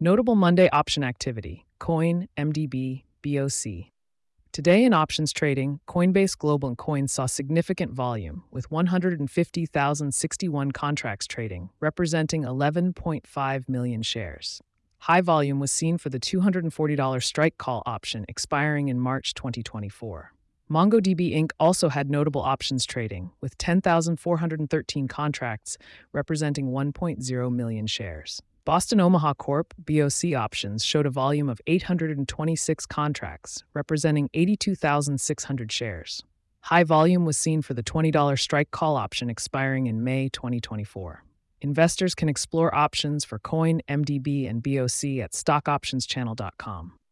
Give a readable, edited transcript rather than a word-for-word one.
Notable Monday option activity: Coin, MDB, BOC. Today in options trading, Coinbase Global and Coin saw significant volume, with 150,061 contracts trading, representing 11.5 million shares. High volume was seen for the $240 strike call option expiring in March 2024. MongoDB Inc. also had notable options trading, with 10,413 contracts, representing 1.0 million shares. Boston Omaha Corp. BOC options showed a volume of 826 contracts, representing 82,600 shares. High volume was seen for the $20 strike call option expiring in May 2024. Investors can explore options for Coin, MDB, and BOC at stockoptionschannel.com.